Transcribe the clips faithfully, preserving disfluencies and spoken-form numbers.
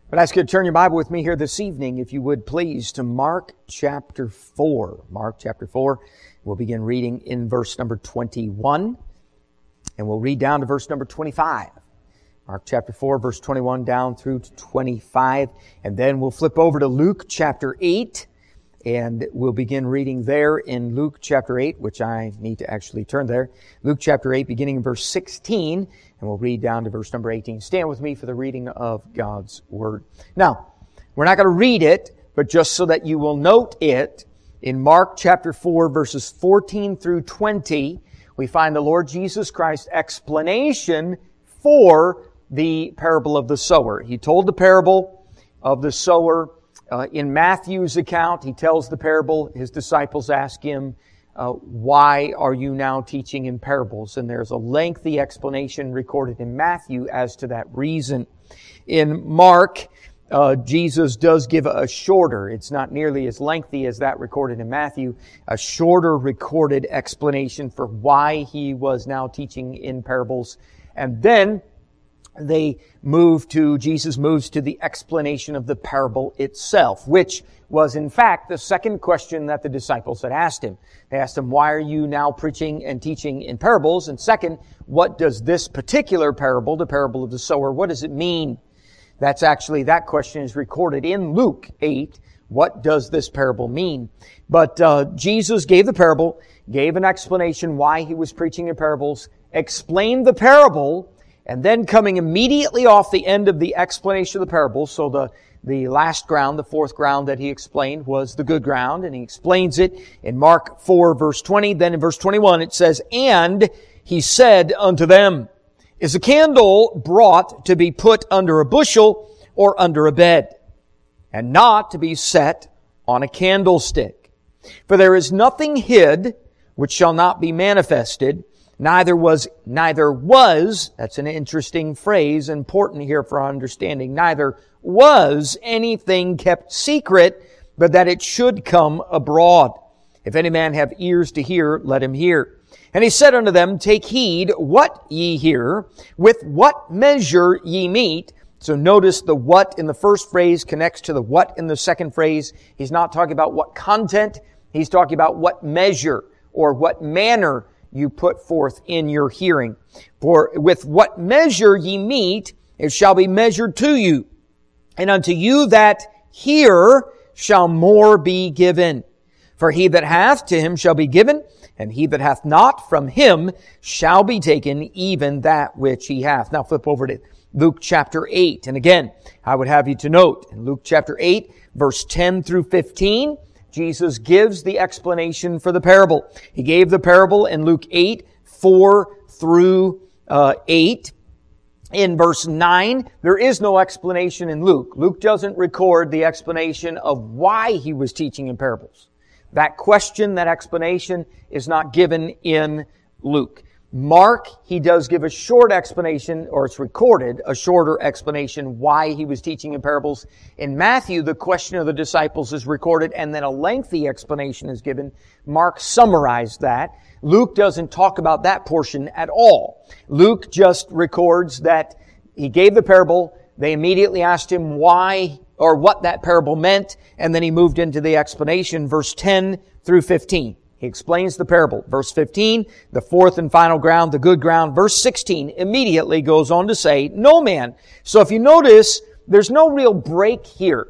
I'd ask you to turn your Bible with me here this evening, if you would please, to Mark chapter four. Mark chapter four. We'll begin reading in verse number twenty-one, and we'll read down to verse number twenty-five. Mark chapter four, verse twenty-one down through to twenty-five. And then we'll flip over to Luke chapter eight, and we'll begin reading there in Luke chapter eight, which I need to actually turn there. Luke chapter eight, beginning in verse sixteen, and we'll read down to verse number eighteen. Stand with me for the reading of God's Word. Now, we're not going to read it, but just so that you will note it, in Mark chapter four, verses fourteen through twenty, we find the Lord Jesus Christ's explanation for the parable of the sower. He told the parable of the sower. Uh, in Matthew's account, he tells the parable. His disciples ask him, uh, why are you now teaching in parables? And there's a lengthy explanation recorded in Matthew as to that reason. In Mark, uh, Jesus does give a shorter, it's not nearly as lengthy as that recorded in Matthew, a shorter recorded explanation for why he was now teaching in parables. And then they move to, Jesus moves to the explanation of the parable itself, which was in fact the second question that the disciples had asked him. They asked him, why are you now preaching and teaching in parables? And second, what does this particular parable, the parable of the sower, what does it mean? That's actually, that question is recorded in Luke eight. What does this parable mean? But uh, Jesus gave the parable, gave an explanation why he was preaching in parables, explained the parable, and then coming immediately off the end of the explanation of the parable, so the, the last ground, the fourth ground that he explained was the good ground, and he explains it in Mark four, verse twenty. Then in verse twenty-one it says, and he said unto them, is a candle brought to be put under a bushel or under a bed, and not to be set on a candlestick? For there is nothing hid which shall not be manifested, Neither was, neither was, that's an interesting phrase, important here for our understanding, neither was anything kept secret, but that it should come abroad. If any man have ears to hear, let him hear. And he said unto them, take heed what ye hear, with what measure ye meet. So notice the what in the first phrase connects to the what in the second phrase. He's not talking about what content, he's talking about what measure or what manner you put forth in your hearing. For with what measure ye meet, it shall be measured to you. And unto you that hear shall more be given. For he that hath, to him shall be given, and he that hath not, from him shall be taken even that which he hath. Now flip over to Luke chapter eight. And again, I would have you to note, in Luke chapter eight, verse ten through fifteen, Jesus gives the explanation for the parable. He gave the parable in Luke eight, four through eight. In verse nine, there is no explanation in Luke. Luke doesn't record the explanation of why he was teaching in parables. That question, that explanation is not given in Luke. Mark, he does give a short explanation, or it's recorded, a shorter explanation why he was teaching in parables. In Matthew, the question of the disciples is recorded, and then a lengthy explanation is given. Mark summarized that. Luke doesn't talk about that portion at all. Luke just records that he gave the parable, they immediately asked him why or what that parable meant, and then he moved into the explanation, verse ten through fifteen. He explains the parable. Verse fifteen, the fourth and final ground, the good ground. Verse sixteen immediately goes on to say, no man. So if you notice, there's no real break here.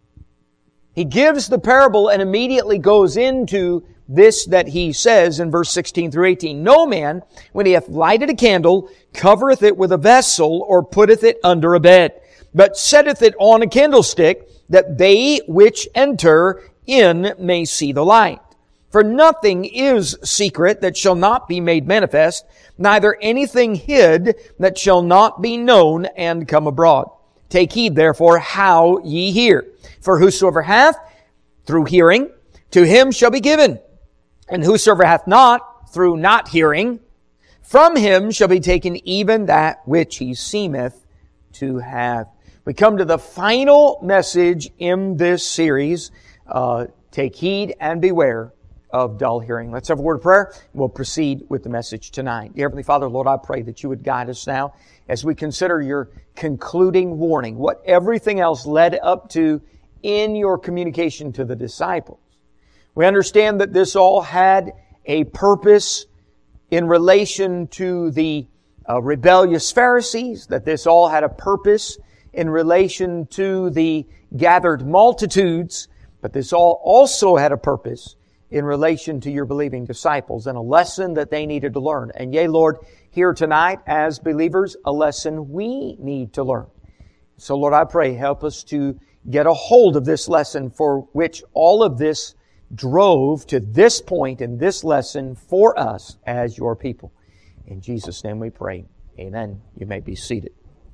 He gives the parable and immediately goes into this that he says in verse sixteen through eighteen. No man, when he hath lighted a candle, covereth it with a vessel, or putteth it under a bed, but setteth it on a candlestick, that they which enter in may see the light. For nothing is secret that shall not be made manifest, neither anything hid that shall not be known and come abroad. Take heed, therefore, how ye hear. For whosoever hath, through hearing, to him shall be given. And whosoever hath not, through not hearing, from him shall be taken even that which he seemeth to have. We come to the final message in this series. Uh, take heed and beware of dull hearing. Let's have a word of prayer. We'll proceed with the message tonight. Dear Heavenly Father, Lord, I pray that you would guide us now as we consider your concluding warning, what everything else led up to in your communication to the disciples. We understand that this all had a purpose in relation to the uh, rebellious Pharisees, that this all had a purpose in relation to the gathered multitudes, but this all also had a purpose in relation to your believing disciples and a lesson that they needed to learn. And yea, Lord, here tonight as believers, a lesson we need to learn. So Lord, I pray, help us to get a hold of this lesson for which all of this drove to this point in this lesson for us as your people. In Jesus' name we pray. Amen. You may be seated.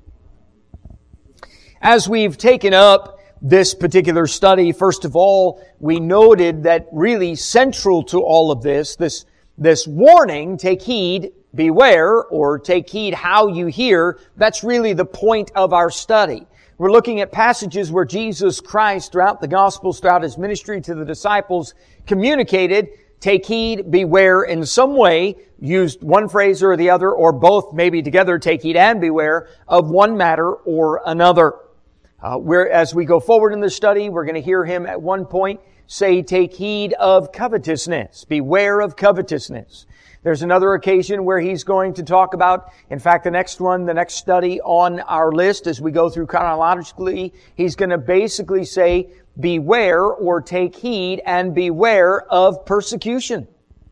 As we've taken up this particular study, first of all, we noted that really central to all of this, this, this warning, take heed, beware, or take heed how you hear, that's really the point of our study. We're looking at passages where Jesus Christ, throughout the Gospels, throughout His ministry to the disciples, communicated, take heed, beware, in some way, used one phrase or the other, or both maybe together, take heed and beware, of one matter or another. Uh, where, as we go forward in the study, we're going to hear Him at one point say, take heed of covetousness. Beware of covetousness. There's another occasion where He's going to talk about, in fact, the next one, the next study on our list as we go through chronologically, He's going to basically say, beware or take heed and beware of persecution.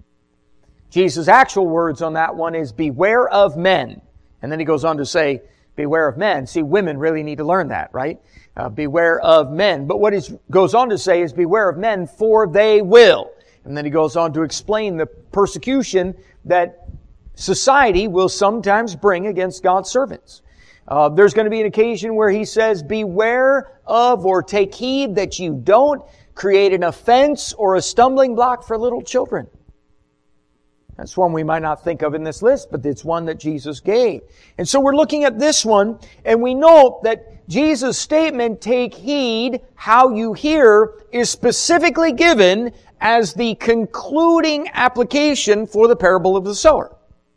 Jesus' actual words on that one is, beware of men. And then He goes on to say, beware of men. See, women really need to learn that, right? Uh, beware of men. But what He goes on to say is, beware of men, for they will. And then He goes on to explain the persecution that society will sometimes bring against God's servants. Uh, there's going to be an occasion where He says, beware of or take heed that you don't create an offense or a stumbling block for little children. That's one we might not think of in this list, but it's one that Jesus gave. And so we're looking at this one, and we know that Jesus' statement, take heed how you hear, is specifically given as the concluding application for the parable of the sower.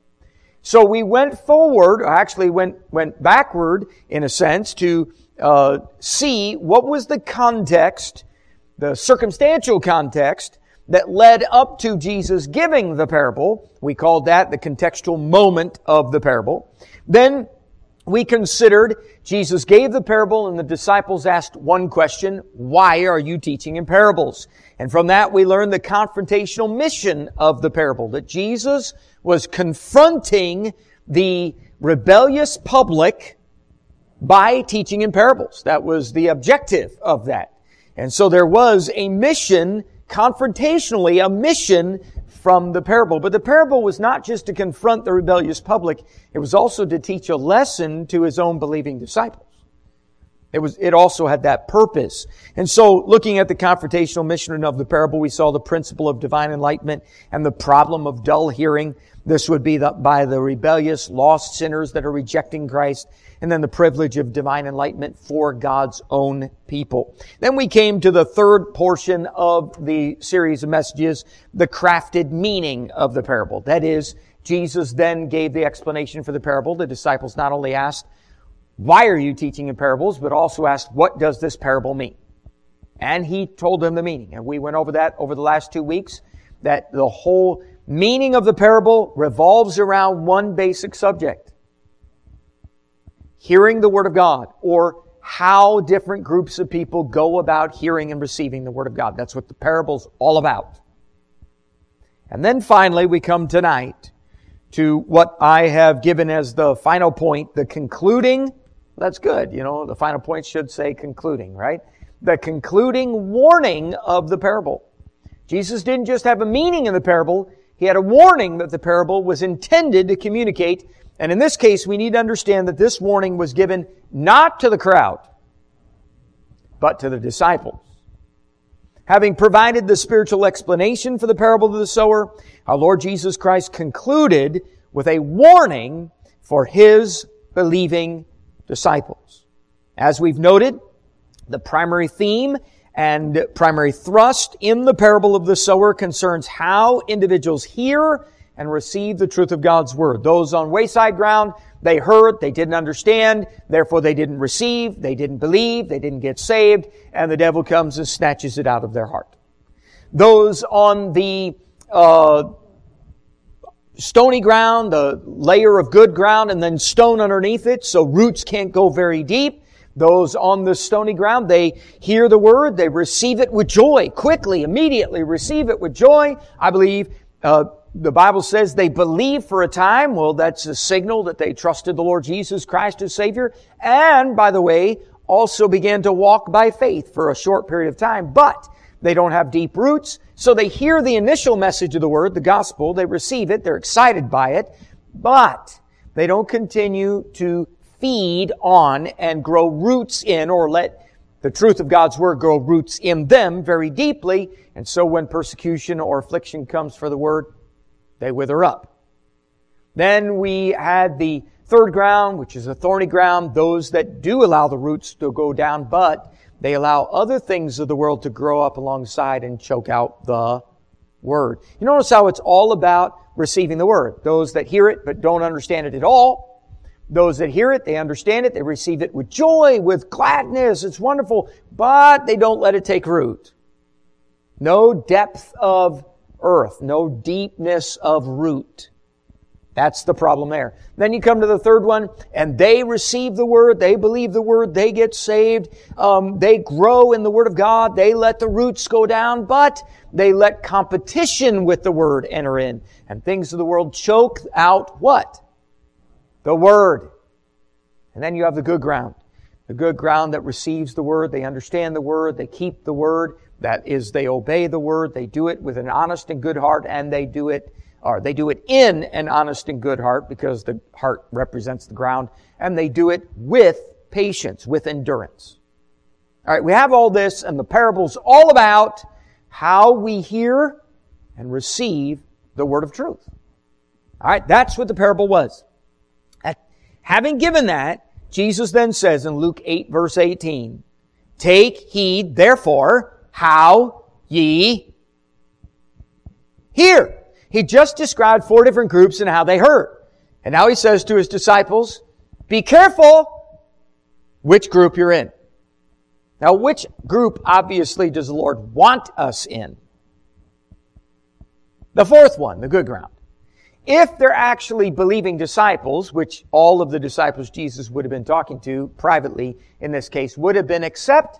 So we went forward, or actually went, went backward, in a sense, to uh, see what was the context, the circumstantial context, that led up to Jesus giving the parable. We called that the contextual moment of the parable. Then we considered Jesus gave the parable and the disciples asked one question, why are you teaching in parables? And from that we learned the confrontational mission of the parable, that Jesus was confronting the rebellious public by teaching in parables. That was the objective of that. And so there was a mission, confrontationally, a mission from the parable. But the parable was not just to confront the rebellious public, it was also to teach a lesson to His own believing disciples. It was, it also had that purpose. And so, looking at the confrontational mission of the parable, we saw the principle of divine enlightenment and the problem of dull hearing. This would be the, by the rebellious, lost sinners that are rejecting Christ, and then the privilege of divine enlightenment for God's own people. Then we came to the third portion of the series of messages, the crafted meaning of the parable. That is, Jesus then gave the explanation for the parable. The disciples not only asked, why are you teaching in parables, but also asked, what does this parable mean? And He told them the meaning. And we went over that over the last two weeks, that the whole meaning of the parable revolves around one basic subject. Hearing the Word of God, or how different groups of people go about hearing and receiving the Word of God. That's what the parable's all about. And then finally, we come tonight to what I have given as the final point, the concluding, that's good, you know, the final point should say concluding, right? The concluding warning of the parable. Jesus didn't just have a meaning in the parable, He had a warning that the parable was intended to communicate. And in this case, we need to understand that this warning was given not to the crowd, but to the disciples. Having provided the spiritual explanation for the parable of the sower, our Lord Jesus Christ concluded with a warning for His believing disciples. As we've noted, the primary theme and primary thrust in the parable of the sower concerns how individuals hear and receive the truth of God's Word. Those on wayside ground, they heard, they didn't understand, therefore they didn't receive, they didn't believe, they didn't get saved, and the devil comes and snatches it out of their heart. Those on the uh, stony ground, the layer of good ground, and then stone underneath it, so roots can't go very deep. Those on the stony ground, they hear the Word, they receive it with joy, quickly, immediately receive it with joy. I believe uh, the Bible says they believe for a time. Well, that's a signal that they trusted the Lord Jesus Christ as Savior. And, by the way, also began to walk by faith for a short period of time. But they don't have deep roots, so they hear the initial message of the Word, the gospel, they receive it, they're excited by it, but they don't continue to feed on and grow roots in, or let the truth of God's Word grow roots in them very deeply. And so when persecution or affliction comes for the Word, they wither up. Then we had the third ground, which is a thorny ground, those that do allow the roots to go down, but they allow other things of the world to grow up alongside and choke out the Word. You notice how it's all about receiving the Word. Those that hear it but don't understand it at all. Those that hear it, they understand it, they receive it with joy, with gladness. It's wonderful, but they don't let it take root. No depth of earth, no deepness of root. That's the problem there. Then you come to the third one, and they receive the Word, they believe the Word, they get saved, um, they grow in the Word of God, they let the roots go down, but they let competition with the Word enter in. And things of the world choke out what? The Word. And then you have the good ground. The good ground that receives the Word, they understand the Word, they keep the Word. That is, they obey the Word, they do it with an honest and good heart, and they do it Or they do it in an honest and good heart, because the heart represents the ground, and they do it with patience, with endurance. All right, we have all this, and the parable's all about how we hear and receive the Word of truth. All right, that's what the parable was. Having given that, Jesus then says in Luke eight, verse eighteen, "Take heed, therefore, how ye hear." He just described four different groups and how they heard. And now he says to his disciples, be careful which group you're in. Now, which group, obviously, does the Lord want us in? The fourth one, the good ground. If they're actually believing disciples, which all of the disciples Jesus would have been talking to privately in this case would have been, except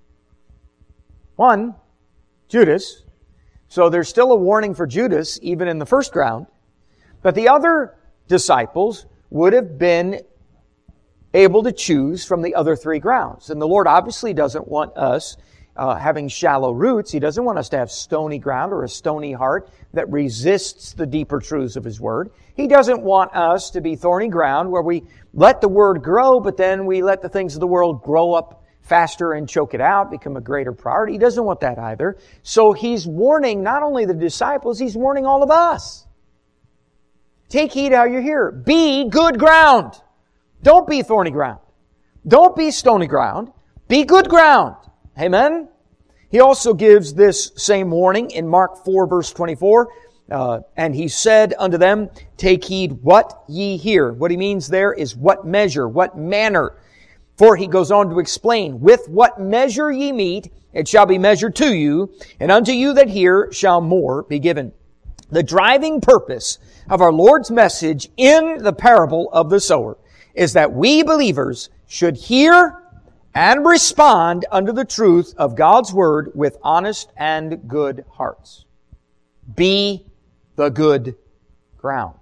one, Judas. So there's still a warning for Judas, even in the first ground. But the other disciples would have been able to choose from the other three grounds. And the Lord obviously doesn't want us uh, having shallow roots. He doesn't want us to have stony ground or a stony heart that resists the deeper truths of His Word. He doesn't want us to be thorny ground where we let the Word grow, but then we let the things of the world grow up faster and choke it out, become a greater priority. He doesn't want that either. So He's warning not only the disciples, He's warning all of us. Take heed how you hear. Be good ground. Don't be thorny ground. Don't be stony ground. Be good ground. Amen? He also gives this same warning in Mark four, verse twenty-four. Uh, and He said unto them, take heed what ye hear. What He means there is what measure, what manner. For He goes on to explain, with what measure ye meet, it shall be measured to you, and unto you that hear shall more be given. The driving purpose of our Lord's message in the parable of the sower is that we believers should hear and respond unto the truth of God's Word with honest and good hearts. Be the good ground.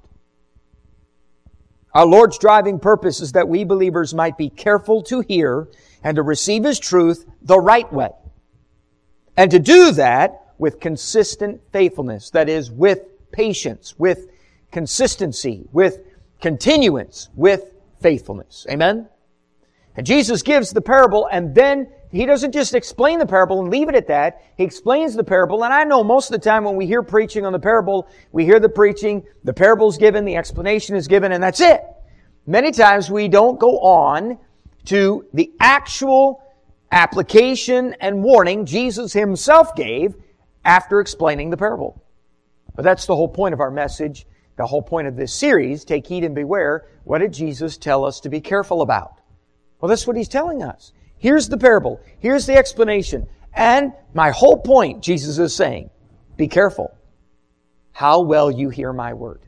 Our Lord's driving purpose is that we believers might be careful to hear and to receive His truth the right way. And to do that with consistent faithfulness. That is, with patience, with consistency, with continuance, with faithfulness. Amen? And Jesus gives the parable, and then He doesn't just explain the parable and leave it at that. He explains the parable, and I know most of the time when we hear preaching on the parable, we hear the preaching, the parable's given, the explanation is given, and that's it. Many times we don't go on to the actual application and warning Jesus Himself gave after explaining the parable. But that's the whole point of our message, the whole point of this series, Take Heed and Beware. What did Jesus tell us to be careful about? Well, that's what He's telling us. Here's the parable. Here's the explanation. And my whole point, Jesus is saying, be careful how well you hear my word.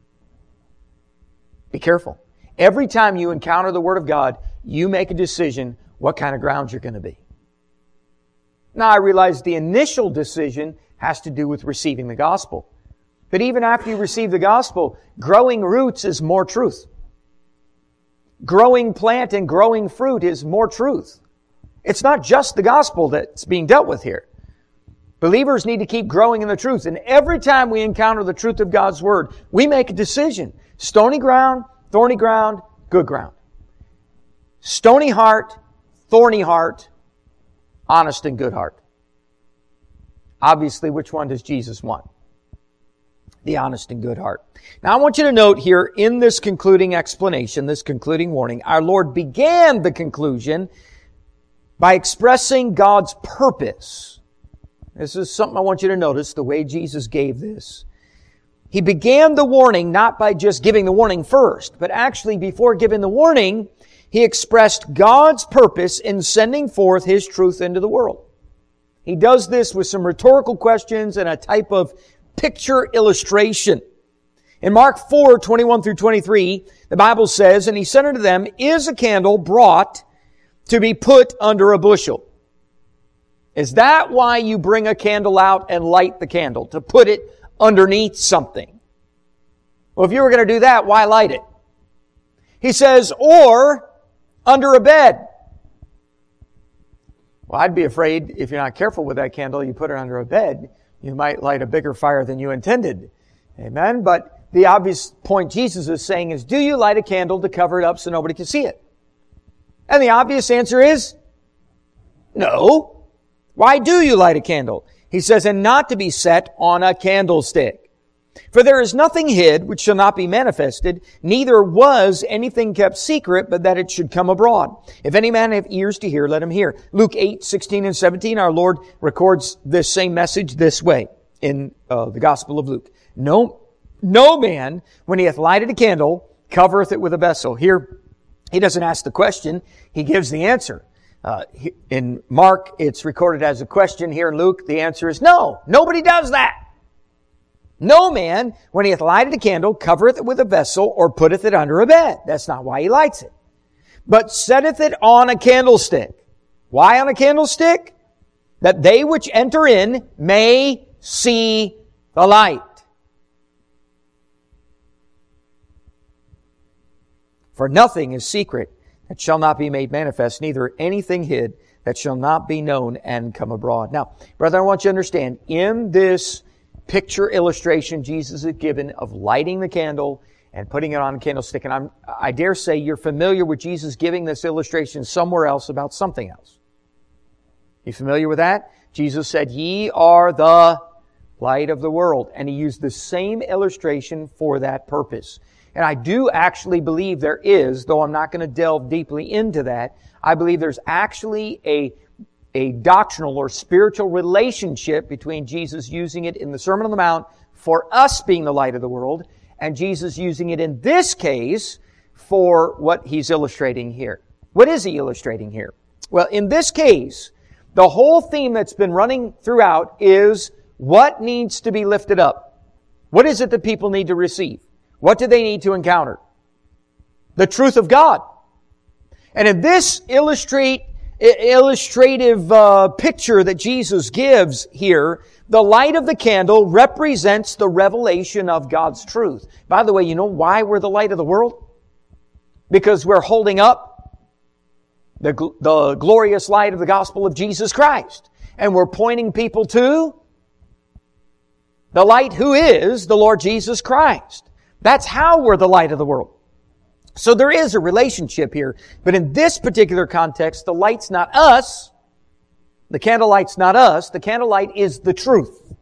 Be careful. Every time you encounter the Word of God, you make a decision what kind of ground you're going to be. Now, I realize the initial decision has to do with receiving the gospel. But even after you receive the gospel, growing roots is more truth. Growing plant and growing fruit is more truth. It's not just the gospel that's being dealt with here. Believers need to keep growing in the truth. And every time we encounter the truth of God's Word, we make a decision. Stony ground, thorny ground, good ground. Stony heart, thorny heart, honest and good heart. Obviously, which one does Jesus want? The honest and good heart. Now, I want you to note here in this concluding explanation, this concluding warning, our Lord began the conclusion by expressing God's purpose. This is something I want you to notice, the way Jesus gave this. He began the warning not by just giving the warning first, but actually before giving the warning, He expressed God's purpose in sending forth His truth into the world. He does this with some rhetorical questions and a type of picture illustration. In Mark four, twenty-one through twenty-three, the Bible says, "And He said unto them, Is a candle brought to be put under a bushel? Is that why you bring a candle out and light the candle? To put it underneath something? Well, if you were going to do that, why light it?" He says, "Or under a bed." Well, I'd be afraid if you're not careful with that candle, you put it under a bed, you might light a bigger fire than you intended. Amen? But the obvious point Jesus is saying is, do you light a candle to cover it up so nobody can see it? And the obvious answer is, no. Why do you light a candle? He says, "And not to be set on a candlestick. For there is nothing hid which shall not be manifested, neither was anything kept secret, but that it should come abroad. If any man have ears to hear, let him hear." Luke eight, sixteen and seventeen, our Lord records this same message this way in uh, the Gospel of Luke. No, no man, when he hath lighted a candle, covereth it with a vessel. Here, he doesn't ask the question, he gives the answer. Uh, in Mark, it's recorded as a question. Here in Luke, the answer is no, nobody does that. No man, when he hath lighted a candle, covereth it with a vessel, or putteth it under a bed. That's not why he lights it. But setteth it on a candlestick. Why on a candlestick? That they which enter in may see the light. For nothing is secret that shall not be made manifest, neither anything hid that shall not be known and come abroad. Now, brother, I want you to understand, in this picture illustration Jesus has given of lighting the candle and putting it on a candlestick, and I'm, I dare say you're familiar with Jesus giving this illustration somewhere else about something else. You familiar with that? Jesus said, "Ye are the light of the world." And He used the same illustration for that purpose. And I do actually believe there is, though I'm not going to delve deeply into that, I believe there's actually a a doctrinal or spiritual relationship between Jesus using it in the Sermon on the Mount for us being the light of the world, and Jesus using it in this case for what He's illustrating here. What is He illustrating here? Well, in this case, the whole theme that's been running throughout is what needs to be lifted up. What is it that people need to receive? What do they need to encounter? The truth of God. And in this illustrate illustrative uh, picture that Jesus gives here, the light of the candle represents the revelation of God's truth. By the way, you know why we're the light of the world? Because we're holding up the, gl- the glorious light of the gospel of Jesus Christ. And we're pointing people to the light who is the Lord Jesus Christ. That's how we're the light of the world. So there is a relationship here. But in this particular context, the light's not us. The candlelight's not us. The candlelight is the truth.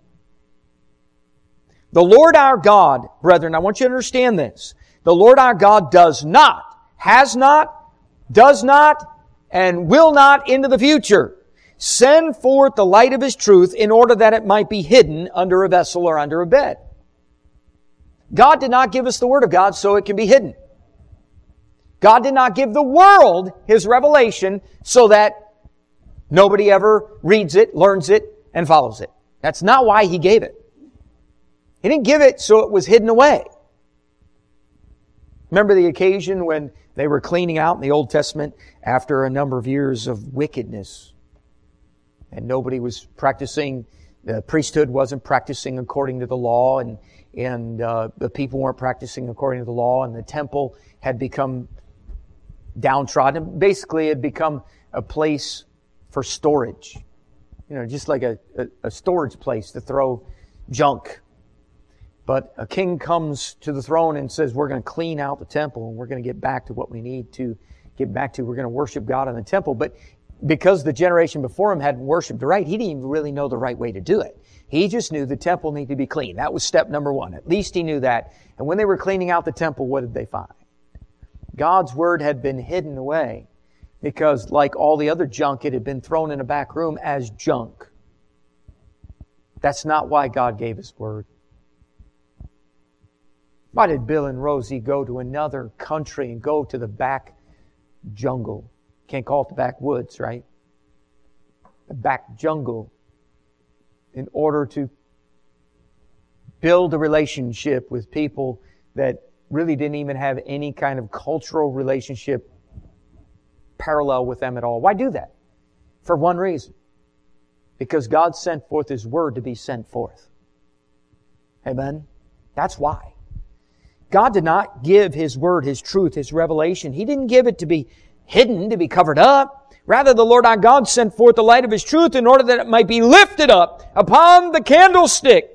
The Lord our God, brethren, I want you to understand this. The Lord our God does not, has not, does not, and will not into the future send forth the light of His truth in order that it might be hidden under a vessel or under a bed. God did not give us the Word of God so it can be hidden. God did not give the world His revelation so that nobody ever reads it, learns it, and follows it. That's not why He gave it. He didn't give it so it was hidden away. Remember the occasion when they were cleaning out in the Old Testament after a number of years of wickedness, and nobody was practicing, the priesthood wasn't practicing according to the law, and, and uh, the people weren't practicing according to the law, and the temple had become downtrodden. Basically, it had become a place for storage. You know, just like a, a, a storage place to throw junk. But a king comes to the throne and says, we're going to clean out the temple and we're going to get back to what we need to get back to. We're going to worship God in the temple. But because the generation before him hadn't worshiped right, he didn't even really know the right way to do it. He just knew the temple needed to be clean. That was step number one. At least he knew that. And when they were cleaning out the temple, what did they find? God's Word had been hidden away because, like all the other junk, it had been thrown in a back room as junk. That's not why God gave His Word. Why did Bill and Rosie go to another country and go to the back jungle? Can't call it the backwoods, right? The back jungle. In order to build a relationship with people that really didn't even have any kind of cultural relationship parallel with them at all. Why do that? For one reason. Because God sent forth His Word to be sent forth. Amen? That's why. God did not give His Word, His truth, His revelation. He didn't give it to be hidden, to be covered up. Rather, the Lord our God sent forth the light of His truth in order that it might be lifted up upon the candlestick.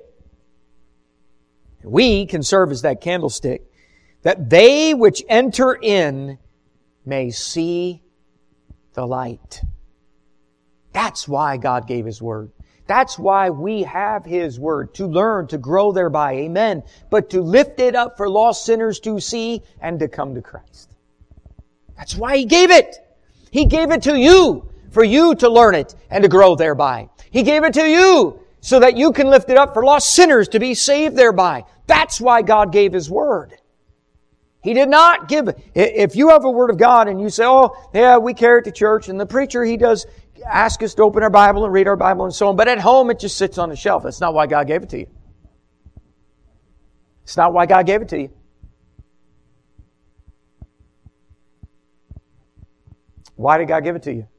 We can serve as that candlestick, that they which enter in may see the light. That's why God gave His Word. That's why we have His Word, to learn, to grow thereby. Amen. But to lift it up for lost sinners to see and to come to Christ. That's why He gave it. He gave it to you, for you to learn it and to grow thereby. He gave it to you so that you can lift it up for lost sinners to be saved thereby. That's why God gave His Word. He did not give it. If you have a Word of God and you say, oh, yeah, we carry it to church, and the preacher, he does ask us to open our Bible and read our Bible and so on, but at home it just sits on the shelf. That's not why God gave it to you. It's not why God gave it to you. Why did God give it to you?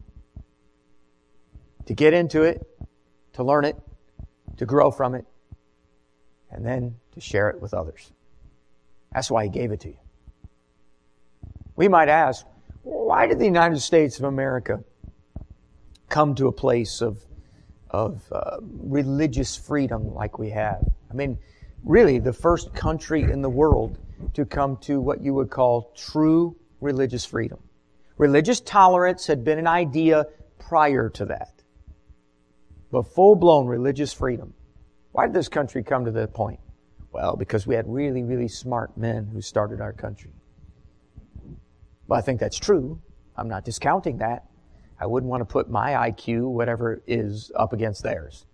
To get into it, to learn it, to grow from it, and then to share it with others. That's why He gave it to you. We might ask, why did the United States of America come to a place of, of uh, religious freedom like we have? I mean, really the first country in the world to come to what you would call true religious freedom. Religious tolerance had been an idea prior to that. But full-blown religious freedom. Why did this country come to that point? Well, because we had really, really smart men who started our country. Well, I think that's true. I'm not discounting that. I wouldn't want to put my I Q, whatever it is, up against theirs.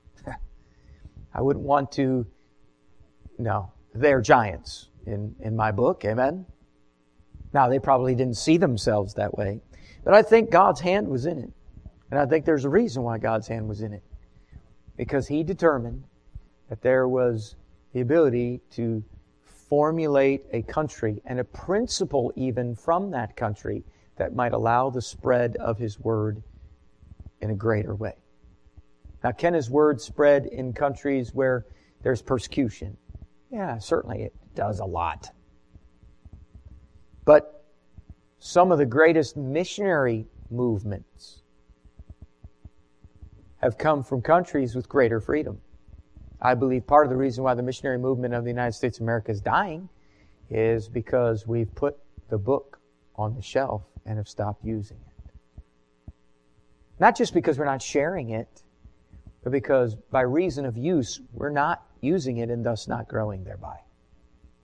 I wouldn't want to... No, they're giants in, in my book. Amen? Now, they probably didn't see themselves that way. But I think God's hand was in it. And I think there's a reason why God's hand was in it. Because He determined that there was the ability to formulate a country and a principle even from that country that might allow the spread of His Word in a greater way. Now, can His Word spread in countries where there's persecution? Yeah, certainly it does a lot. But some of the greatest missionary movements have come from countries with greater freedom. I believe part of the reason why the missionary movement of the United States of America is dying is because we've put the book on the shelf and have stopped using it. Not just because we're not sharing it, but because by reason of use, we're not using it and thus not growing thereby.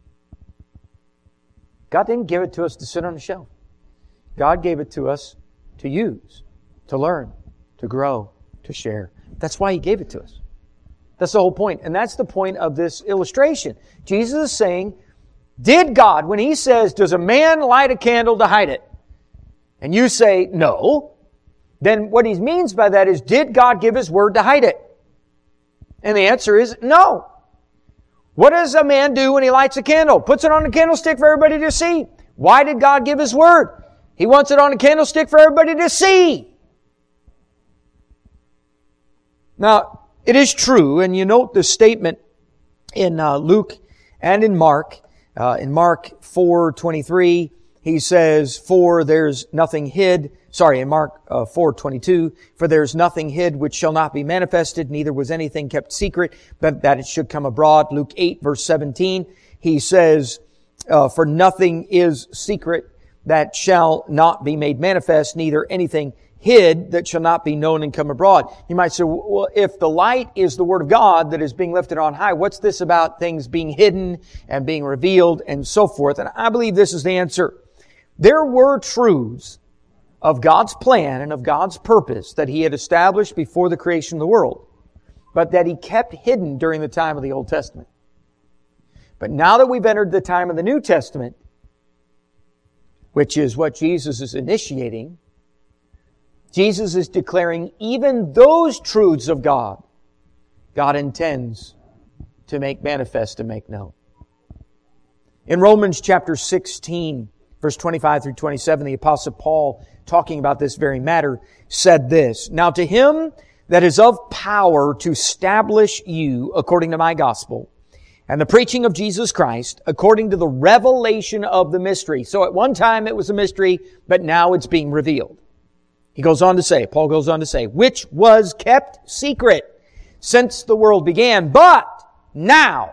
God didn't give it to us to sit on the shelf. God gave it to us to use, to learn, to grow, to share. That's why He gave it to us. That's the whole point. And that's the point of this illustration. Jesus is saying, did God, when He says, does a man light a candle to hide it? And you say, no. Then what He means by that is, did God give His Word to hide it? And the answer is no. What does a man do when he lights a candle? Puts it on a candlestick for everybody to see. Why did God give His Word? He wants it on a candlestick for everybody to see. Now, it is true, and you note the statement in uh, Luke and in Mark. Uh, in Mark four twenty-three, He says, for there's nothing hid. Sorry, in Mark uh, four twenty-two, for there's nothing hid which shall not be manifested, neither was anything kept secret, but that it should come abroad. Luke eight verse seventeen, He says, uh, for nothing is secret that shall not be made manifest, neither anything hid that shall not be known and come abroad. You might say, well, if the light is the Word of God that is being lifted on high, what's this about things being hidden and being revealed and so forth? And I believe this is the answer. There were truths of God's plan and of God's purpose that He had established before the creation of the world, but that He kept hidden during the time of the Old Testament. But now that we've entered the time of the New Testament, which is what Jesus is initiating, Jesus is declaring even those truths of God, God intends to make manifest and make known. In Romans chapter sixteen, verse twenty-five through twenty-seven, the Apostle Paul, talking about this very matter, said this, now to Him that is of power to establish you according to my gospel, and the preaching of Jesus Christ according to the revelation of the mystery. So at one time it was a mystery, but now it's being revealed. He goes on to say, Paul goes on to say, which was kept secret since the world began, but now,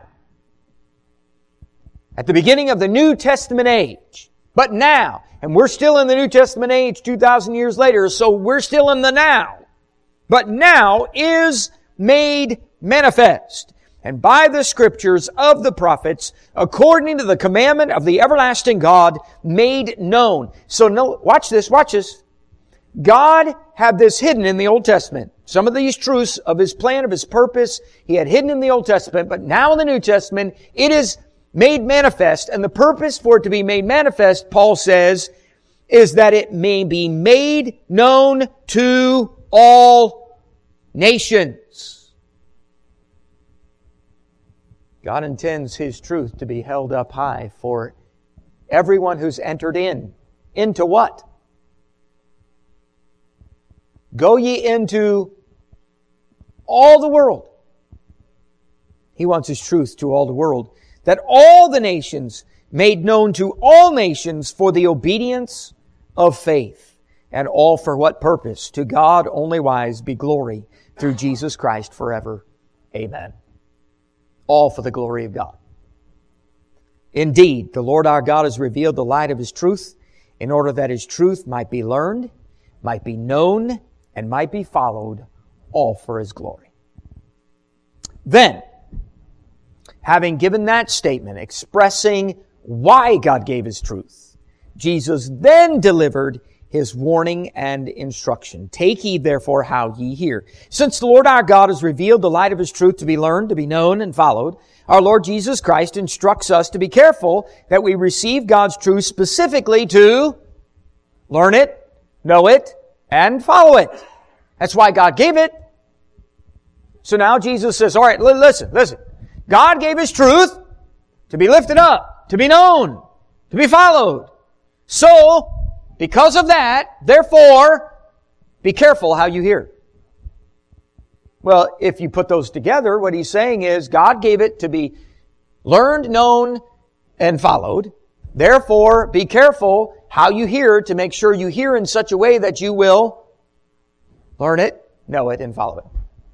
at the beginning of the New Testament age, but now, and we're still in the New Testament age two thousand years later, so we're still in the now. But now is made manifest, and by the Scriptures of the prophets, according to the commandment of the everlasting God, made known. So no, watch this, watch this. God had this hidden in the Old Testament. Some of these truths of His plan, of His purpose, He had hidden in the Old Testament, but now in the New Testament, it is made manifest, and the purpose for it to be made manifest, Paul says, is that it may be made known to all nations. God intends His truth to be held up high for everyone who's entered in. Into what? Go ye into all the world. He wants His truth to all the world, that all the nations made known to all nations for the obedience of faith. And all for what purpose? To God only wise be glory through Jesus Christ forever. Amen. All for the glory of God. Indeed, the Lord our God has revealed the light of His truth in order that His truth might be learned, might be known, and might be followed, all for His glory. Then, having given that statement, expressing why God gave His truth, Jesus then delivered His warning and instruction. Take heed, therefore, how ye hear. Since the Lord our God has revealed the light of His truth to be learned, to be known, and followed, our Lord Jesus Christ instructs us to be careful that we receive God's truth specifically to learn it, know it, and follow it. That's why God gave it. So now Jesus says, all right, listen, listen. God gave His truth to be lifted up, to be known, to be followed. So, because of that, therefore, be careful how you hear. Well, if you put those together, what He's saying is God gave it to be learned, known, and followed. Therefore, be careful how you hear to make sure you hear in such a way that you will learn it, know it, and follow it.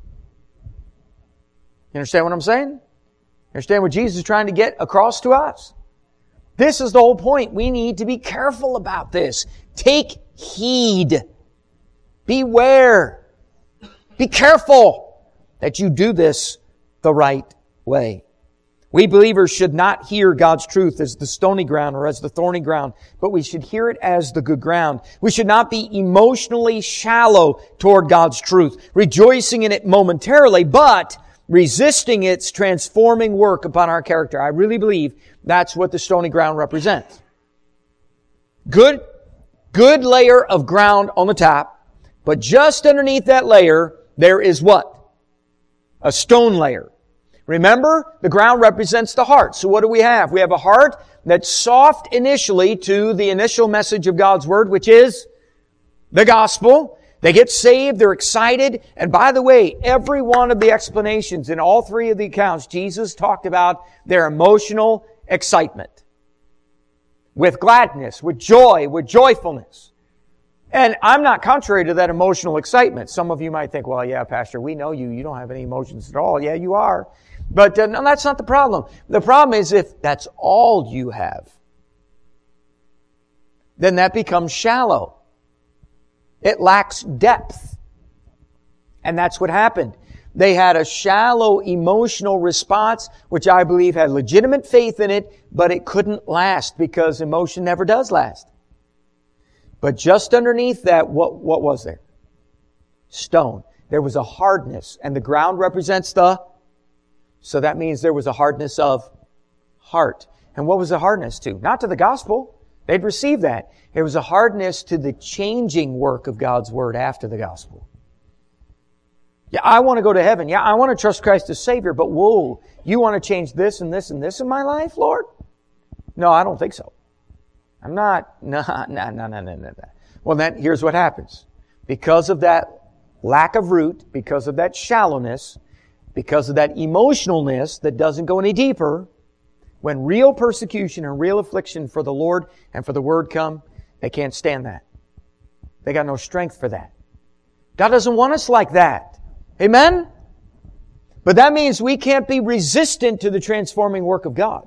You understand what I'm saying? You understand what Jesus is trying to get across to us? This is the whole point. We need to be careful about this. Take heed. Beware. Be careful that you do this the right way. We believers should not hear God's truth as the stony ground or as the thorny ground, but we should hear it as the good ground. We should not be emotionally shallow toward God's truth, rejoicing in it momentarily, but resisting its transforming work upon our character. I really believe that's what the stony ground represents. Good, good layer of ground on the top, but just underneath that layer, there is what? A stone layer. Remember, the ground represents the heart. So what do we have? We have a heart that's soft initially to the initial message of God's Word, which is the gospel. They get saved, they're excited. And by the way, every one of the explanations in all three of the accounts, Jesus talked about their emotional excitement. With gladness, with joy, with joyfulness. And I'm not contrary to that emotional excitement. Some of you might think, well, yeah, Pastor, we know you. You don't have any emotions at all. Yeah, you are. But uh, no, that's not the problem. The problem is if that's all you have, then that becomes shallow. It lacks depth. And that's what happened. They had a shallow emotional response, which I believe had legitimate faith in it, but it couldn't last because emotion never does last. But just underneath that, what, what was there? Stone. There was a hardness, and the ground represents the... So that means there was a hardness of heart. And what was the hardness to? Not to the gospel. They'd received that. It was a hardness to the changing work of God's Word after the gospel. Yeah, I want to go to heaven. Yeah, I want to trust Christ as Savior, but whoa, you want to change this and this and this in my life, Lord? No, I don't think so. I'm not, no, no, no, no, no, no. Well, then, here's what happens. Because of that lack of root, because of that shallowness, because of that emotionalness that doesn't go any deeper, when real persecution and real affliction for the Lord and for the Word come, they can't stand that. They got no strength for that. God doesn't want us like that. Amen? But that means we can't be resistant to the transforming work of God.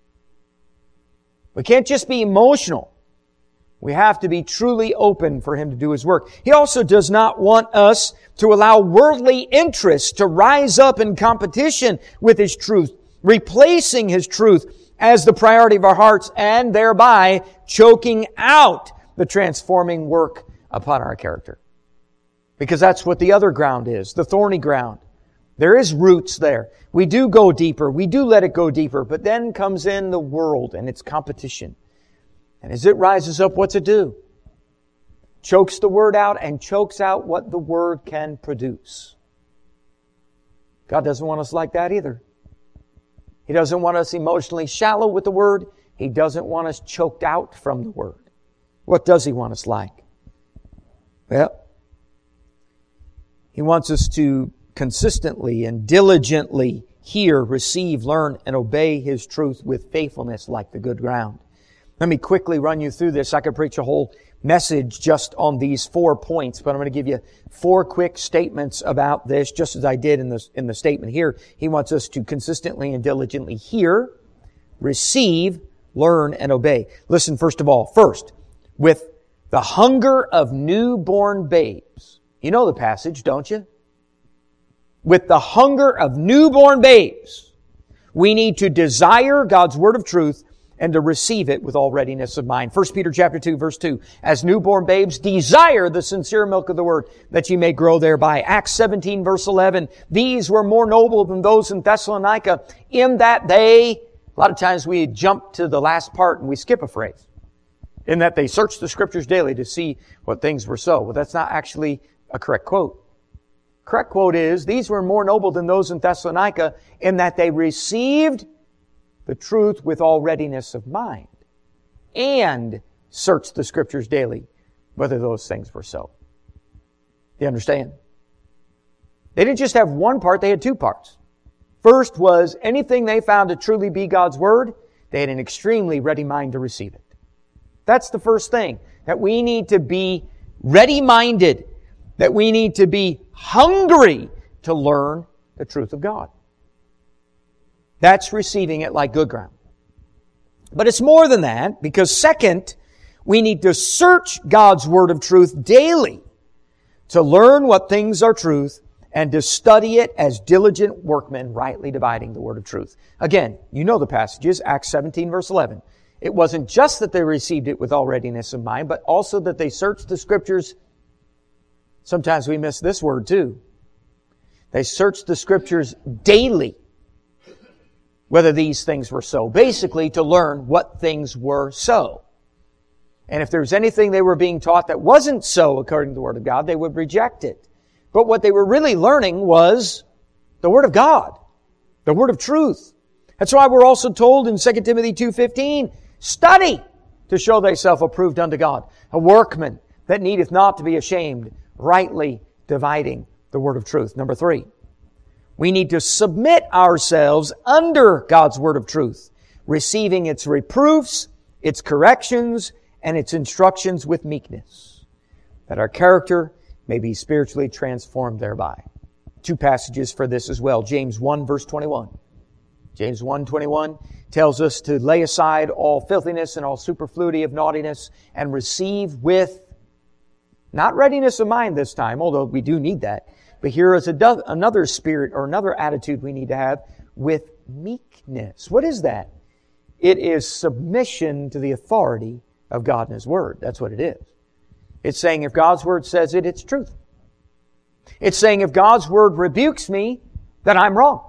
We can't just be emotional. We have to be truly open for Him to do His work. He also does not want us to allow worldly interests to rise up in competition with His truth, replacing His truth as the priority of our hearts and thereby choking out the transforming work upon our character. Because that's what the other ground is, the thorny ground. There is roots there. We do go deeper. We do let it go deeper. But then comes in the world and its competition. And as it rises up, what's it do? Chokes the Word out and chokes out what the Word can produce. God doesn't want us like that either. He doesn't want us emotionally shallow with the Word. He doesn't want us choked out from the Word. What does He want us like? Well, He wants us to consistently and diligently hear, receive, learn, and obey His truth with faithfulness like the good ground. Let me quickly run you through this. I could preach a whole message just on these four points, but I'm going to give you four quick statements about this, just as I did in the, in the statement here. He wants us to consistently and diligently hear, receive, learn, and obey. Listen, first of all, first, with the hunger of newborn babes. You know the passage, don't you? With the hunger of newborn babes, we need to desire God's Word of truth and to receive it with all readiness of mind. First Peter chapter two, verse two. As newborn babes, desire the sincere milk of the Word, that ye may grow thereby. Acts seventeen, verse eleven. These were more noble than those in Thessalonica, in that they, a lot of times we jump to the last part and we skip a phrase. In that they searched the Scriptures daily to see what things were so. Well, that's not actually a correct quote. Correct quote is, these were more noble than those in Thessalonica, in that they received the truth with all readiness of mind, and searched the Scriptures daily, whether those things were so. Do you understand? They didn't just have one part, they had two parts. First was anything they found to truly be God's Word, they had an extremely ready mind to receive it. That's the first thing, that we need to be ready-minded, that we need to be hungry to learn the truth of God. That's receiving it like good ground. But it's more than that, because second, we need to search God's Word of truth daily to learn what things are truth and to study it as diligent workmen, rightly dividing the word of truth. Again, you know the passages, Acts seventeen, verse eleven. It wasn't just that they received it with all readiness of mind, but also that they searched the Scriptures. Sometimes we miss this word too. They searched the Scriptures daily, whether these things were so. Basically, to learn what things were so. And if there was anything they were being taught that wasn't so according to the Word of God, they would reject it. But what they were really learning was the Word of God, the Word of truth. That's why we're also told in Second Timothy two fifteen, study to show thyself approved unto God, a workman that needeth not to be ashamed, rightly dividing the word of truth. Number three, we need to submit ourselves under God's word of truth, receiving its reproofs, its corrections, and its instructions with meekness, that our character may be spiritually transformed thereby. Two passages for this as well. James one, verse twenty-one. James one twenty-one tells us to lay aside all filthiness and all superfluity of naughtiness and receive with, not readiness of mind this time, although we do need that, but here is a, another spirit or another attitude we need to have, with meekness. What is that? It is submission to the authority of God and His Word. That's what it is. It's saying if God's Word says it, it's truth. It's saying if God's Word rebukes me, then I'm wrong.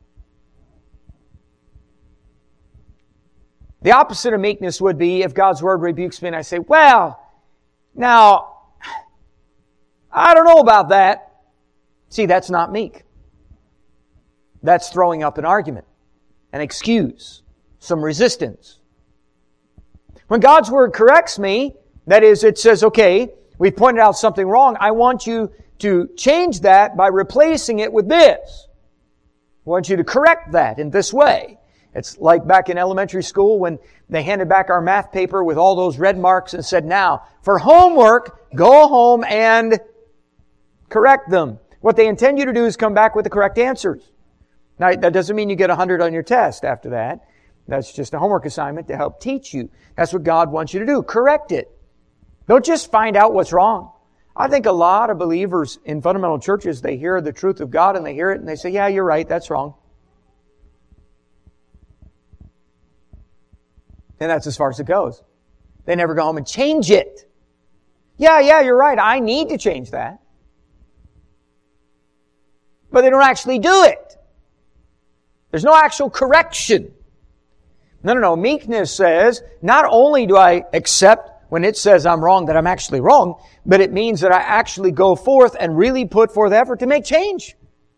The opposite of meekness would be if God's Word rebukes me and I say, well, now, I don't know about that. See, that's not meek. That's throwing up an argument, an excuse, some resistance. When God's Word corrects me, that is, it says, okay, we pointed out something wrong. I want you to change that by replacing it with this. I want you to correct that in this way. It's like back in elementary school when they handed back our math paper with all those red marks and said, now, for homework, go home and correct them. What they intend you to do is come back with the correct answers. Now, that doesn't mean you get one hundred on your test after that. That's just a homework assignment to help teach you. That's what God wants you to do. Correct it. Don't just find out what's wrong. I think a lot of believers in fundamental churches, they hear the truth of God and they hear it and they say, yeah, you're right, that's wrong. And that's as far as it goes. They never go home and change it. Yeah, yeah, you're right. I need to change that. But they don't actually do it. There's no actual correction. No, no, no. Meekness says, not only do I accept when it says I'm wrong that I'm actually wrong, but it means that I actually go forth and really put forth effort to make change.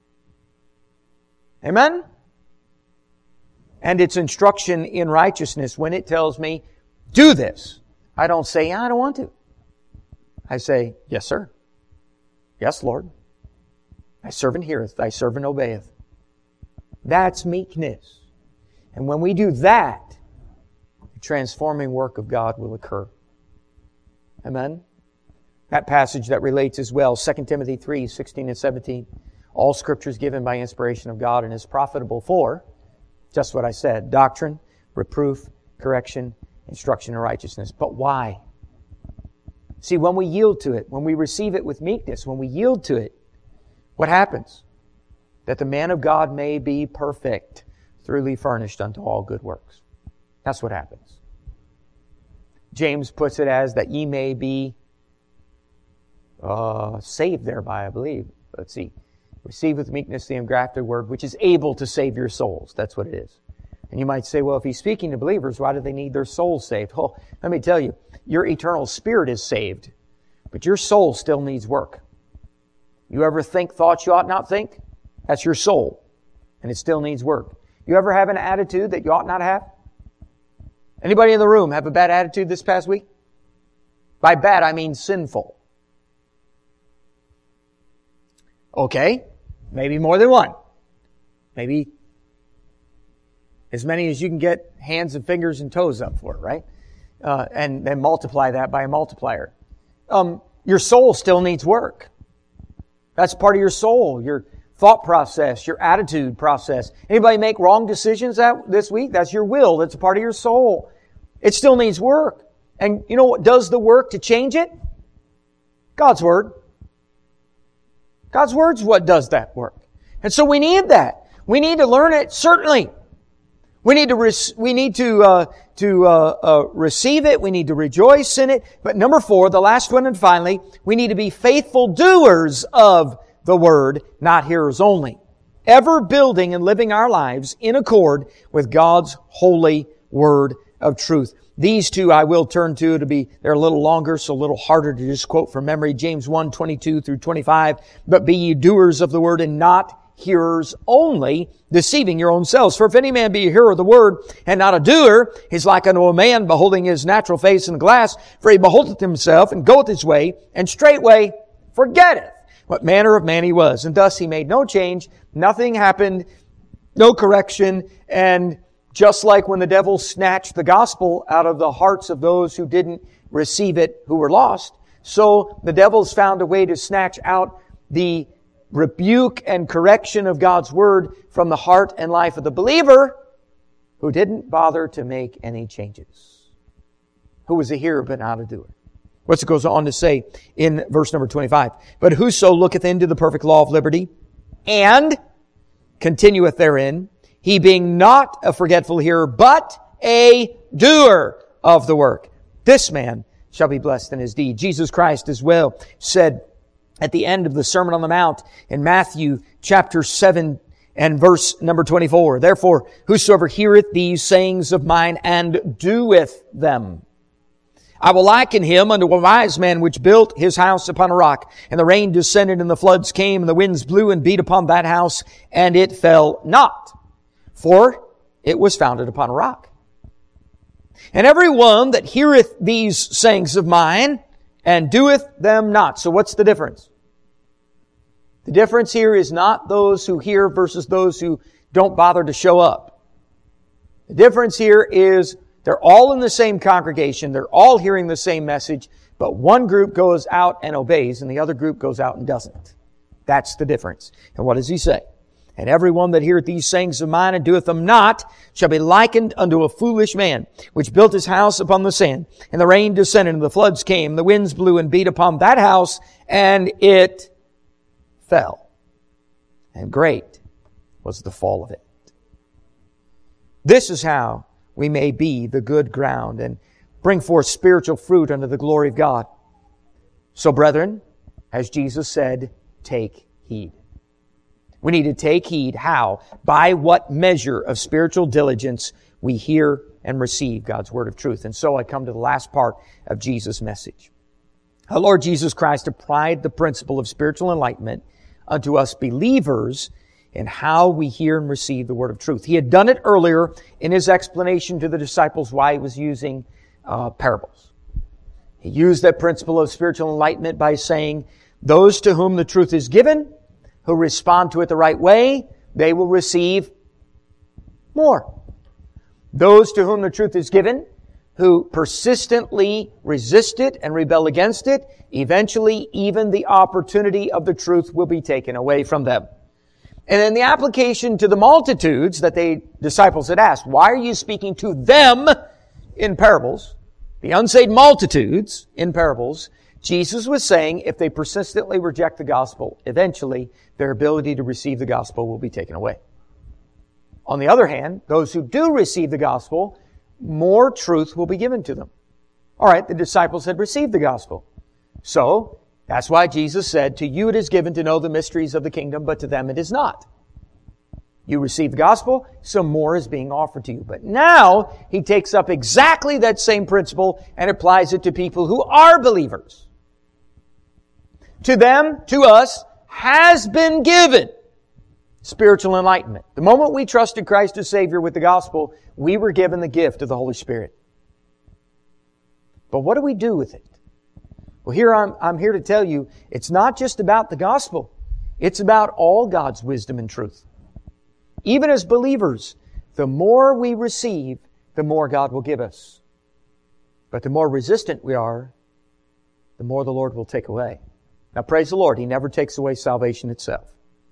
Amen? And it's instruction in righteousness when it tells me, do this. I don't say, yeah, I don't want to. I say, yes, sir. Yes, Lord. Thy servant heareth, thy servant obeyeth. That's meekness. And when we do that, the transforming work of God will occur. Amen? That passage that relates as well, Second Timothy three, sixteen and seventeen. All Scripture is given by inspiration of God and is profitable for, just what I said, doctrine, reproof, correction, instruction in righteousness. But why? See, when we yield to it, when we receive it with meekness, when we yield to it, what happens? That the man of God may be perfect, thoroughly furnished unto all good works. That's what happens. James puts it as that ye may be uh, saved thereby, I believe. Let's see. Receive with meekness the engrafted word, which is able to save your souls. That's what it is. And you might say, well, if he's speaking to believers, why do they need their souls saved? Well, let me tell you, your eternal spirit is saved, but your soul still needs work. You ever think thoughts you ought not think? That's your soul, and it still needs work. You ever have an attitude that you ought not have? Anybody in the room have a bad attitude this past week? By bad, I mean sinful. Okay, maybe more than one. Maybe as many as you can get hands and fingers and toes up for, right? Uh, and then multiply that by a multiplier. Um, your soul still needs work. That's part of your soul, your thought process, your attitude process. Anybody make wrong decisions that this week? That's your will. That's a part of your soul. It still needs work. And you know what does the work to change it? God's Word. God's Word's what does that work. And so we need that. We need to learn it, certainly. We need to res- we need to uh, to uh, uh, receive it. We need to rejoice in it. But number four, the last one and finally, we need to be faithful doers of the Word, not hearers only. Ever building and living our lives in accord with God's holy Word of truth. These two I will turn to to be, they're a little longer, so a little harder to just quote from memory. James one, twenty-two through twenty-five. But be ye doers of the Word and not hearers only, deceiving your own selves. For if any man be a hearer of the Word and not a doer, he's like unto a man beholding his natural face in the glass. For he beholdeth himself and goeth his way, and straightway forgetteth what manner of man he was. And thus he made no change, nothing happened, no correction, and just like when the devil snatched the gospel out of the hearts of those who didn't receive it, who were lost, so the devil's found a way to snatch out the rebuke and correction of God's Word from the heart and life of the believer who didn't bother to make any changes, who was a hearer but not a doer. What's it goes on to say in verse number twenty-five? But whoso looketh into the perfect law of liberty and continueth therein, he being not a forgetful hearer, but a doer of the work, this man shall be blessed in his deed. Jesus Christ as well said at the end of the Sermon on the Mount in Matthew chapter seven and verse number twenty-four, therefore whosoever heareth these sayings of mine and doeth them, I will liken him unto a wise man which built his house upon a rock. And the rain descended, and the floods came, and the winds blew and beat upon that house, and it fell not, for it was founded upon a rock. And every one that heareth these sayings of mine, and doeth them not. So what's the difference? The difference here is not those who hear versus those who don't bother to show up. The difference here is they're all in the same congregation. They're all hearing the same message, but one group goes out and obeys and the other group goes out and doesn't. That's the difference. And what does he say? And every one that heareth these sayings of mine and doeth them not shall be likened unto a foolish man, which built his house upon the sand. And the rain descended, and the floods came, the winds blew and beat upon that house, and it fell. And great was the fall of it. This is how we may be the good ground and bring forth spiritual fruit unto the glory of God. So, brethren, as Jesus said, take heed. We need to take heed how, by what measure of spiritual diligence we hear and receive God's Word of truth. And so I come to the last part of Jesus' message. Our Lord Jesus Christ applied the principle of spiritual enlightenment unto us believers in how we hear and receive the Word of truth. He had done it earlier in His explanation to the disciples why He was using uh, parables. He used that principle of spiritual enlightenment by saying, those to whom the truth is given, who respond to it the right way, they will receive more. Those to whom the truth is given, who persistently resist it and rebel against it, eventually even the opportunity of the truth will be taken away from them. And in the application to the multitudes that the disciples had asked, why are you speaking to them in parables, the unsaved multitudes in parables? Jesus was saying if they persistently reject the gospel, eventually their ability to receive the gospel will be taken away. On the other hand, those who do receive the gospel, more truth will be given to them. All right, the disciples had received the gospel. So, that's why Jesus said, to you it is given to know the mysteries of the kingdom, but to them it is not. You receive the gospel, so more is being offered to you. But now, He takes up exactly that same principle and applies it to people who are believers. To them, to us, has been given spiritual enlightenment. The moment we trusted Christ as Savior with the gospel, we were given the gift of the Holy Spirit. But what do we do with it? Well, here I'm, I'm here to tell you, it's not just about the gospel. It's about all God's wisdom and truth. Even as believers, the more we receive, the more God will give us. But the more resistant we are, the more the Lord will take away. Now, praise the Lord, He never takes away salvation itself.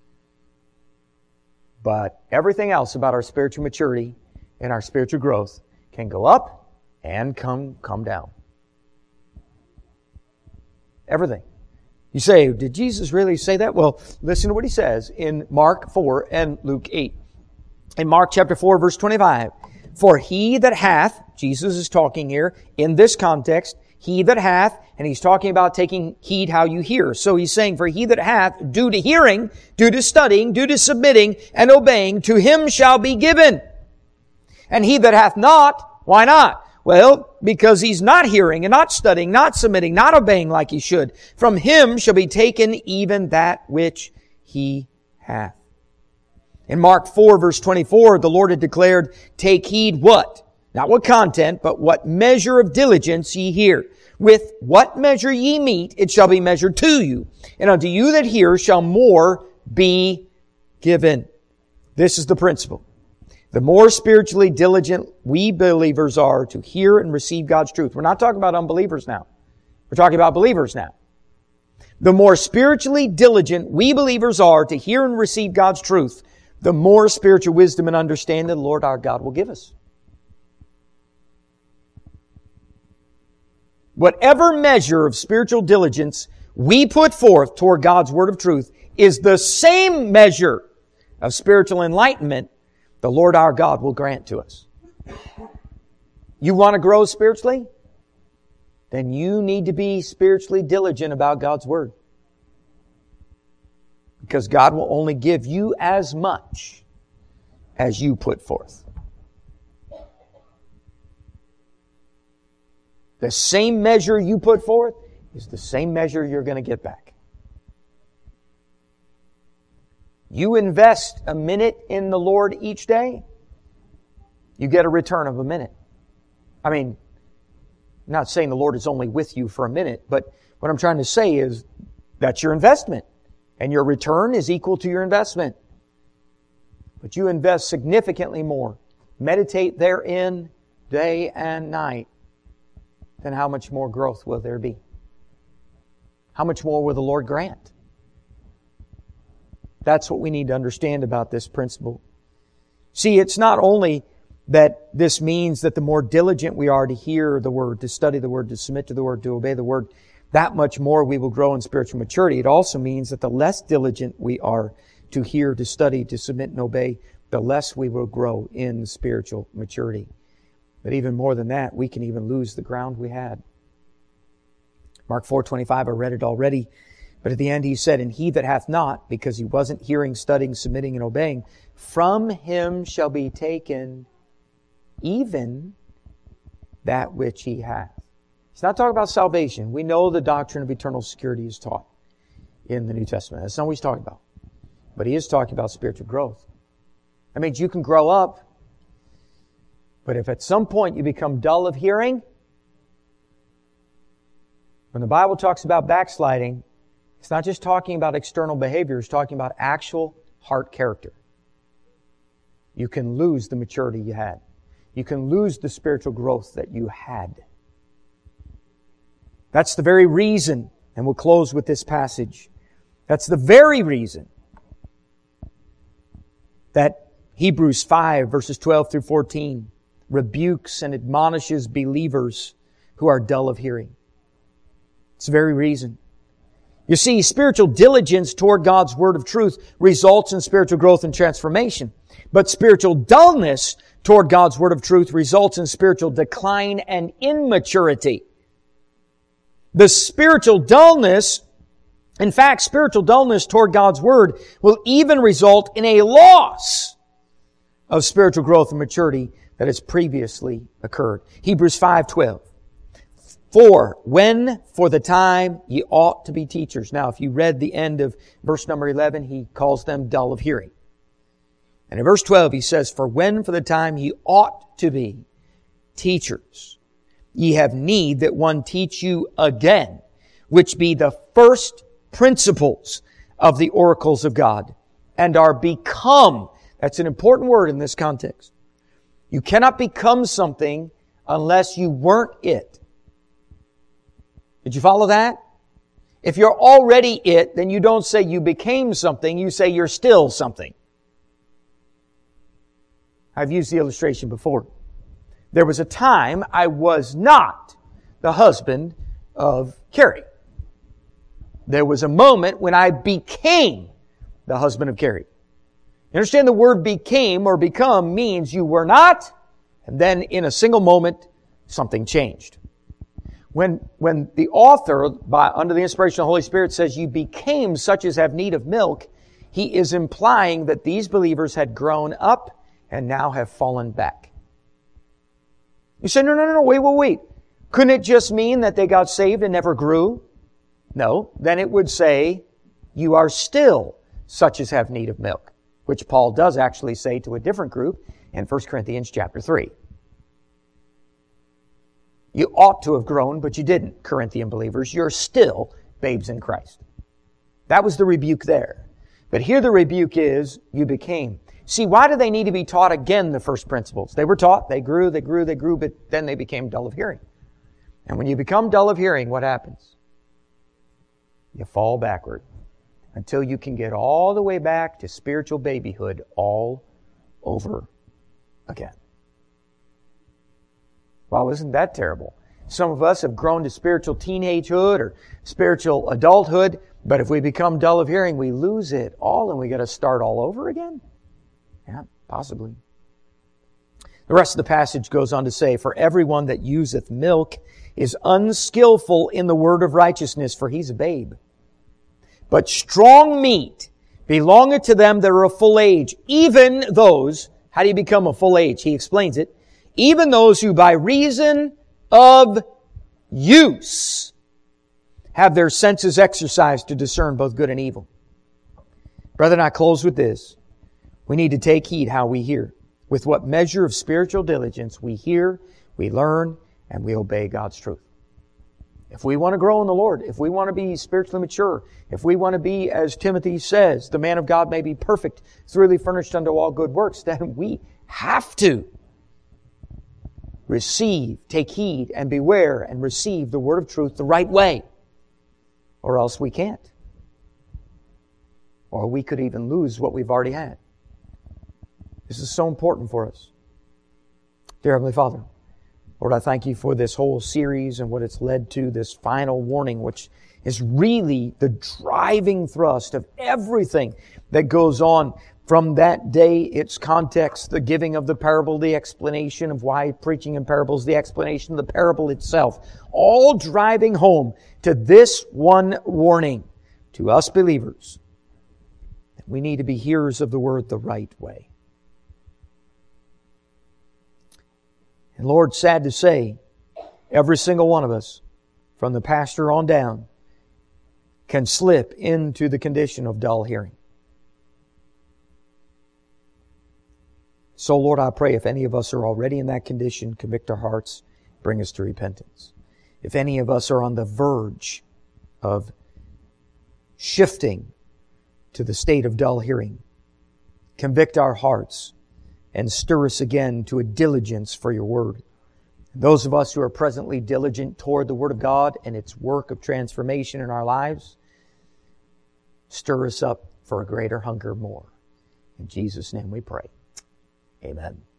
But everything else about our spiritual maturity and our spiritual growth can go up and come, come down. Everything. You say, did Jesus really say that? Well, listen to what He says in Mark four and Luke eight. In Mark chapter four, verse twenty-five, for he that hath, Jesus is talking here in this context, he that hath, and He's talking about taking heed how you hear. So He's saying, for he that hath, due to hearing, due to studying, due to submitting and obeying, to him shall be given. And he that hath not, why not? Well, because he's not hearing and not studying, not submitting, not obeying like he should. From him shall be taken even that which he hath. In Mark four, verse twenty-four, the Lord had declared, take heed what? Not what content, but what measure of diligence ye hear. With what measure ye meet, it shall be measured to you. And unto you that hear shall more be given. This is the principle. The more spiritually diligent we believers are to hear and receive God's truth. We're not talking about unbelievers now. We're talking about believers now. The more spiritually diligent we believers are to hear and receive God's truth, the more spiritual wisdom and understanding the Lord our God will give us. Whatever measure of spiritual diligence we put forth toward God's word of truth is the same measure of spiritual enlightenment the Lord our God will grant to us. You want to grow spiritually? Then you need to be spiritually diligent about God's Word. Because God will only give you as much as you put forth. The same measure you put forth is the same measure you're going to get back. You invest a minute in the Lord each day, you get a return of a minute. I mean, I'm not saying the Lord is only with you for a minute, but what I'm trying to say is that's your investment. And your return is equal to your investment. But you invest significantly more. Meditate therein day and night. Then how much more growth will there be? How much more will the Lord grant? That's what we need to understand about this principle. See, it's not only that this means that the more diligent we are to hear the Word, to study the Word, to submit to the Word, to obey the Word, that much more we will grow in spiritual maturity. It also means that the less diligent we are to hear, to study, to submit and obey, the less we will grow in spiritual maturity. But even more than that, we can even lose the ground we had. Mark four twenty-five, I read it already. But at the end he said, and he that hath not, because he wasn't hearing, studying, submitting, and obeying, from him shall be taken even that which he hath. He's not talking about salvation. We know the doctrine of eternal security is taught in the New Testament. That's not what he's talking about. But he is talking about spiritual growth. That means you can grow up, but if at some point you become dull of hearing, when the Bible talks about backsliding, it's not just talking about external behavior, it's talking about actual heart character. You can lose the maturity you had. You can lose the spiritual growth that you had. That's the very reason, and we'll close with this passage. That's the very reason that Hebrews five, verses twelve through fourteen, rebukes and admonishes believers who are dull of hearing. It's the very reason. You see, spiritual diligence toward God's Word of truth results in spiritual growth and transformation. But spiritual dullness toward God's Word of truth results in spiritual decline and immaturity. The spiritual dullness, in fact, spiritual dullness toward God's Word will even result in a loss of spiritual growth and maturity that has previously occurred. Hebrews five twelve. For when for the time ye ought to be teachers. Now, if you read the end of verse number eleven, he calls them dull of hearing. And in verse twelve, he says, for when for the time ye ought to be teachers, ye have need that one teach you again, which be the first principles of the oracles of God, and are become. That's an important word in this context. You cannot become something unless you weren't it. Did you follow that? If you're already it, then you don't say you became something, you say you're still something. I've used the illustration before. There was a time I was not the husband of Carrie. There was a moment when I became the husband of Carrie. You understand the word became or become means you were not, and then in a single moment, something changed. When, when the author, by, under the inspiration of the Holy Spirit, says you became such as have need of milk, he is implying that these believers had grown up and now have fallen back. You say, no, no, no, no, wait, wait, wait. Couldn't it just mean that they got saved and never grew? No. Then it would say, you are still such as have need of milk, which Paul does actually say to a different group in First Corinthians chapter three. You ought to have grown, but you didn't, Corinthian believers. You're still babes in Christ. That was the rebuke there. But here the rebuke is, you became. See, why do they need to be taught again the first principles? They were taught, they grew, they grew, they grew, but then they became dull of hearing. And when you become dull of hearing, what happens? You fall backward until you can get all the way back to spiritual babyhood all over again. Well, isn't that terrible? Some of us have grown to spiritual teenagehood or spiritual adulthood, but if we become dull of hearing, we lose it all and we got to start all over again? Yeah, possibly. The rest of the passage goes on to say, for everyone that useth milk is unskillful in the word of righteousness, for he's a babe. But strong meat belongeth to them that are of full age, even those, how do you become a full age? He explains it. Even those who by reason of use have their senses exercised to discern both good and evil. Brethren, I close with this. We need to take heed how we hear. With what measure of spiritual diligence we hear, we learn, and we obey God's truth. If we want to grow in the Lord, if we want to be spiritually mature, if we want to be, as Timothy says, the man of God may be perfect, thoroughly furnished unto all good works, then we have to receive, take heed, and beware, and receive the word of truth the right way. Or else we can't. Or we could even lose what we've already had. This is so important for us. Dear Heavenly Father, Lord, I thank You for this whole series and what it's led to, this final warning, which is really the driving thrust of everything that goes on from that day, its context, the giving of the parable, the explanation of why preaching in parables, the explanation of the parable itself, all driving home to this one warning to us believers. That we need to be hearers of the word the right way. And Lord, sad to say, every single one of us, from the pastor on down, can slip into the condition of dull hearing. So, Lord, I pray if any of us are already in that condition, convict our hearts, bring us to repentance. If any of us are on the verge of shifting to the state of dull hearing, convict our hearts and stir us again to a diligence for Your Word. Those of us who are presently diligent toward the Word of God and its work of transformation in our lives, stir us up for a greater hunger more. In Jesus' name we pray. Amen.